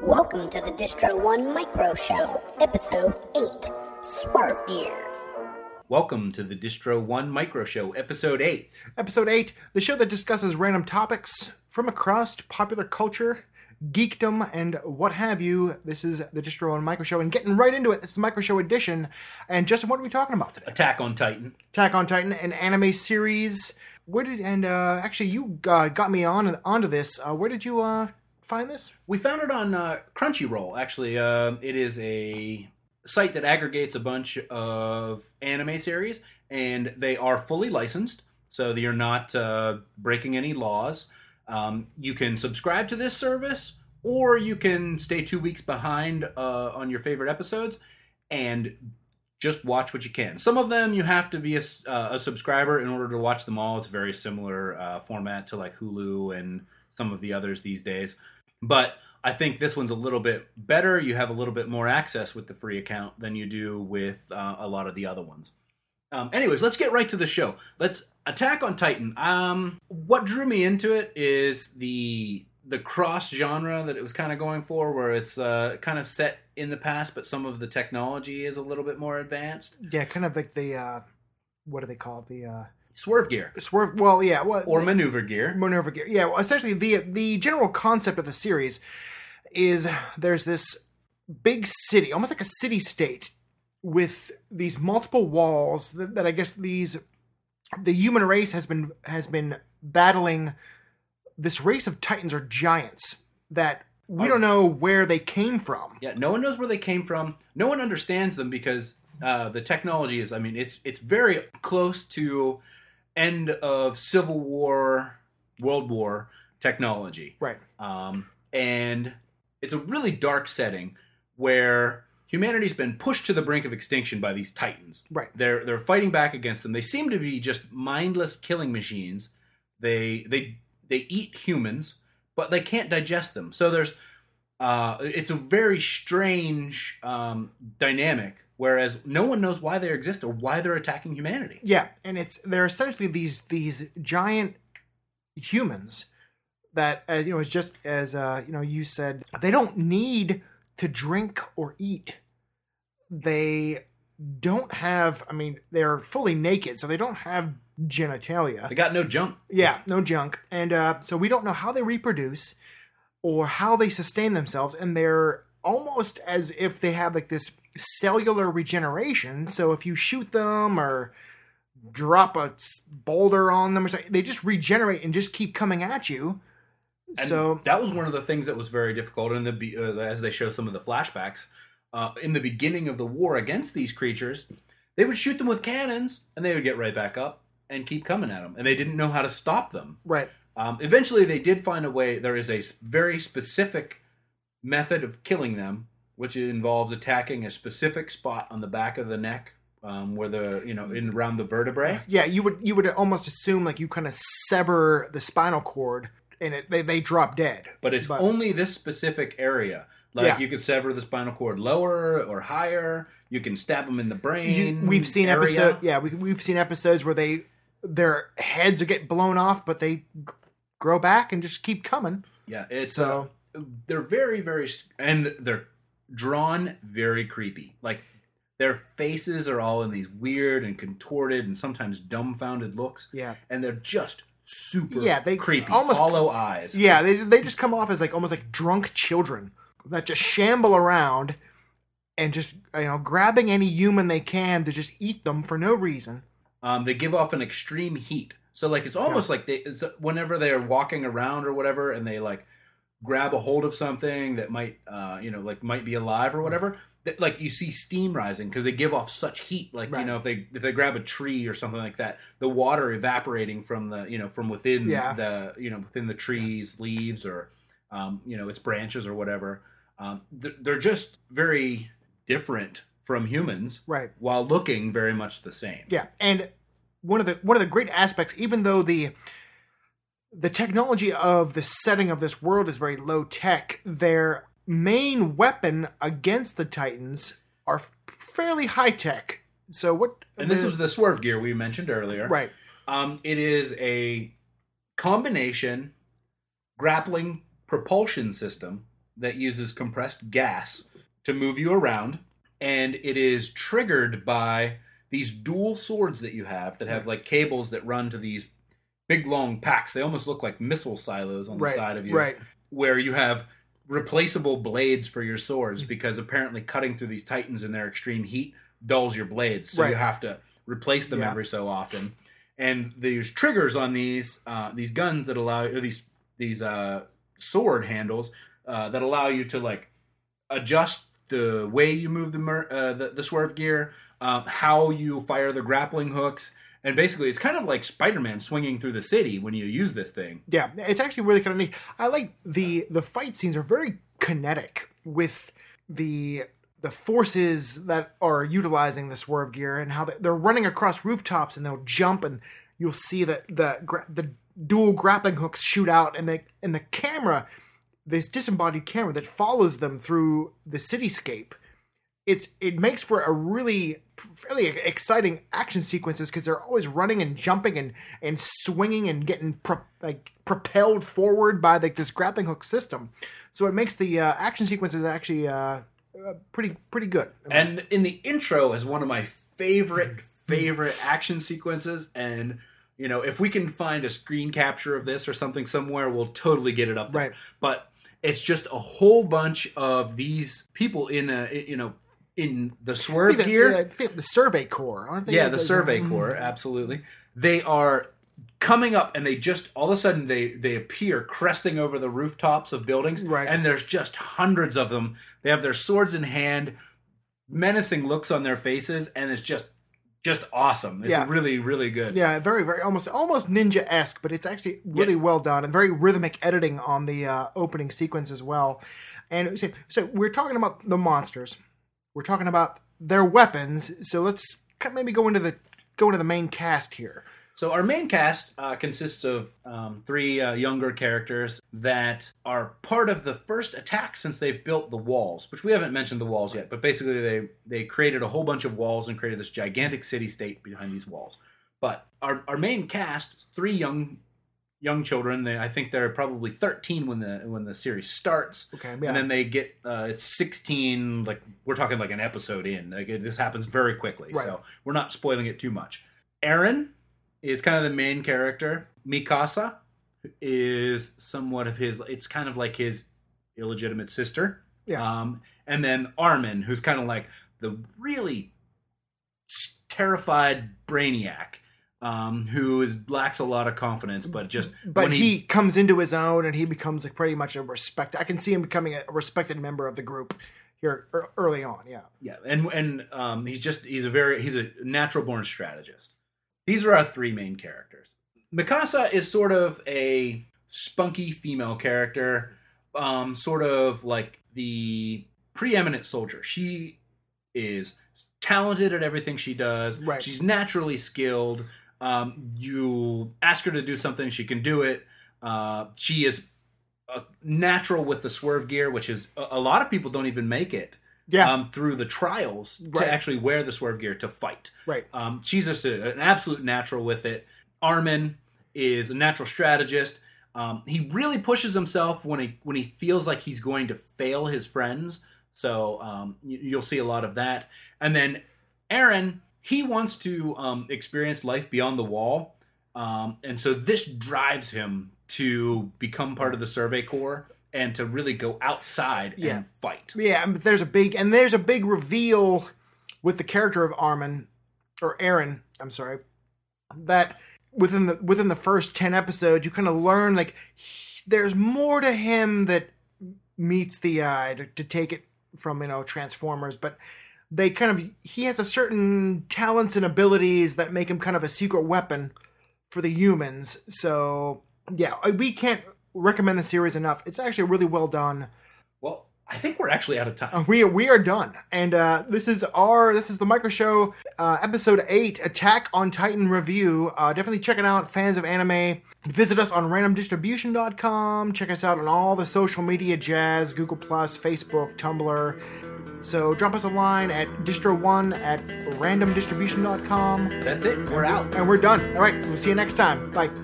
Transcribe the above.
Welcome to the Distro One Micro Show, Episode 8, Swerve Gear. Welcome to the Distro One Micro Show, Episode 8. Episode 8, the show that discusses random topics from across popular culture, geekdom, and what have you. This is the Distro One Micro Show, and getting right into it, this is the Micro Show edition. And Justin, what are we talking about today? Attack on Titan. Attack on Titan, an anime series. Actually, you got me onto this. Where did you find this? We found it on Crunchyroll, actually. It is a site that aggregates a bunch of anime series, and they are fully licensed, so you're not breaking any laws. You can subscribe to this service, or you can stay 2 weeks behind on your favorite episodes, and just watch what you can. Some of them you have to be a subscriber in order to watch them all. It's a very similar format to like Hulu and some of the others these days. But I think this one's a little bit better. You have a little bit more access with the free account than you do with a lot of the other ones. Anyways, let's get right to the show. Let's Attack on Titan. What drew me into it is the cross genre that it was kind of going for, where it's kind of set in the past, but some of the technology is a little bit more advanced. Yeah, kind of like the, what do they call it? The Swerve gear. Swerve, well, yeah. Or maneuver gear. Maneuver gear. Yeah, well, essentially the general concept of the series is there's this big city, almost like a city-state, with these multiple walls that I guess the human race has been battling. This race of Titans or giants that we don't know where they came from. Yeah, no one knows where they came from. No one understands them because the technology is, it's very close to end of Civil War, World War technology. Right. And it's a really dark setting where humanity's been pushed to the brink of extinction by these Titans. Right. They're fighting back against them. They seem to be just mindless killing machines. They eat humans, but they can't digest them. So there's it's a very strange dynamic. Whereas no one knows why they exist or why they're attacking humanity. Yeah, and they're essentially these giant humans that, it's just as you said, they don't need to drink or eat. They don't have. They're fully naked, so they don't have genitalia. They got no junk. Yeah, no junk, and so we don't know how they reproduce or how they sustain themselves, and they're almost as if they have like this cellular regeneration. So if you shoot them or drop a boulder on them or something, they just regenerate and just keep coming at you. And so that was one of the things that was very difficult as they show some of the flashbacks. In the beginning of the war against these creatures, they would shoot them with cannons and they would get right back up and keep coming at them. And they didn't know how to stop them. Right. Eventually they did find a way. There is a very specific method of killing them, which involves attacking a specific spot on the back of the neck, where around the vertebrae. Yeah, you would almost assume like you kind of sever the spinal cord and they drop dead. But it's only this specific area. You can sever the spinal cord lower or higher. You can stab them in the brain. We've seen episodes. Yeah, we've seen episodes where their heads are get blown off, but they grow back and just keep coming. Yeah, they're very, very, and they're drawn very creepy. Like, their faces are all in these weird and contorted and sometimes dumbfounded looks. Yeah. And they're just super creepy, almost hollow eyes. Yeah, they just come off as like almost like drunk children that just shamble around and just, grabbing any human they can to just eat them for no reason. They give off an extreme heat. So, like, it's almost like whenever they're walking around or whatever and they, like, grab a hold of something that might, might be alive or whatever. Like you see steam rising because they give off such heat. Like right. If they grab a tree or something like that, the water evaporating from the from within within the trees, leaves or its branches or whatever. They're just very different from humans, right? While looking very much the same. Yeah, and one of the great aspects, even though the technology of the setting of this world is very low tech, their main weapon against the Titans are fairly high tech. So what? And this was the swerve gear we mentioned earlier, right? It is a combination grappling propulsion system that uses compressed gas to move you around, and it is triggered by these dual swords that you have that have like cables that run to these big long packs. They almost look like missile silos on the side of you, right? Where you have replaceable blades for your swords, because apparently cutting through these titans in their extreme heat dulls your blades, so you have to replace them every so often. And there's triggers on these guns that allow, or these sword handles that allow you to like adjust the way you move the swerve gear, how you fire the grappling hooks. And basically, it's kind of like Spider-Man swinging through the city when you use this thing. Yeah, it's actually really kind of neat. I like the fight scenes are very kinetic with the forces that are utilizing the swerve gear, and how they're running across rooftops, and they'll jump, and you'll see that the dual grappling hooks shoot out, and the camera, this disembodied camera that follows them through the cityscape. It makes for a really fairly exciting action sequences, because they're always running and jumping and swinging and getting propelled forward by this grappling hook system. So it makes the action sequences actually pretty good. And in the intro is one of my favorite action sequences, and if we can find a screen capture of this or something somewhere, we'll totally get it up there. Right. But it's just a whole bunch of these people in the swerve gear. The Survey Corps. Aren't they? Yeah, the Survey Corps, absolutely. They are coming up, and they just, all of a sudden, they appear cresting over the rooftops of buildings, right. And there's just hundreds of them. They have their swords in hand, menacing looks on their faces, and it's just awesome. It's really, really good. Yeah, very, very, almost ninja-esque, but it's actually really well done, and very rhythmic editing on the opening sequence as well. And so we're talking about the monsters. We're talking about their weapons, so let's maybe go into the main cast here. So our main cast consists of 3 younger characters that are part of the first attack since they've built the walls, which we haven't mentioned the walls yet, but basically they created a whole bunch of walls and created this gigantic city-state behind these walls. But our main cast, 3 young children. I think they're probably 13 when the series starts. Okay, yeah. And then they get it's 16. Like we're talking like an episode in. This happens very quickly, right. So we're not spoiling it too much. Eren is kind of the main character. Mikasa is somewhat of his. It's kind of like his illegitimate sister. Yeah. And then Armin, who's kind of like the really terrified brainiac. Who lacks a lot of confidence, but he comes into his own, and he becomes pretty much a respect. I can see him becoming a respected member of the group here early on. Yeah, and he's a natural born strategist. These are our 3 main characters. Mikasa is sort of a spunky female character, sort of like the preeminent soldier. She is talented at everything she does. Right. She's naturally skilled. You ask her to do something, she can do it. She is natural with the swerve gear, which is a lot of people don't even make it through the trials to actually wear the swerve gear to fight. Right. She's just an absolute natural with it. Armin is a natural strategist. He really pushes himself when he feels like he's going to fail his friends. So you'll see a lot of that. And then Eren, he wants to experience life beyond the wall. And so this drives him to become part of the Survey Corps and to really go outside and fight. Yeah, but there's a big reveal with the character of Eren, I'm sorry, that within the first 10 episodes, you kind of learn there's more to him that meets the eye, to take it from Transformers, but he has a certain talents and abilities that make him kind of a secret weapon for the humans. So yeah, we can't recommend the series enough. It's actually really well done. Well, I think we're actually out of time. We are done, and this is the Micro Show episode 8, Attack on Titan review. Definitely check it out, fans of anime. Visit us on randomdistribution.com. Check us out on all the social media jazz, Google+, Facebook, Tumblr. So drop us a line at distro1@randomdistribution.com. That's it. We're out. And we're done. All right. We'll see you next time. Bye.